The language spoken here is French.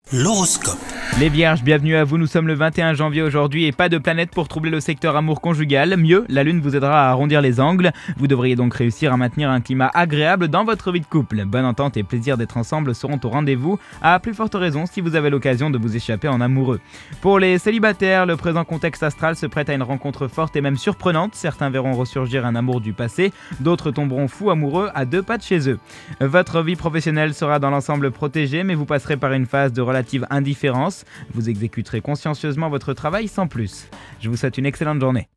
L'horoscope. Les Vierges, bienvenue à vous, nous sommes le 21 janvier aujourd'hui et pas de planète pour troubler le secteur amour conjugal. Mieux, la lune vous aidera à arrondir les angles. Vous devriez donc réussir à maintenir un climat agréable dans votre vie de couple. Bonne entente et plaisir d'être ensemble seront au rendez-vous, à plus forte raison si vous avez l'occasion de vous échapper en amoureux. Pour les célibataires, le présent contexte astral se prête à une rencontre forte et même surprenante. Certains verront ressurgir un amour du passé, d'autres tomberont fous amoureux à deux pas de chez eux. Votre vie professionnelle sera dans l'ensemble protégée, mais vous passerez par une phase de relative indifférence. Vous exécuterez consciencieusement votre travail sans plus. Je vous souhaite une excellente journée.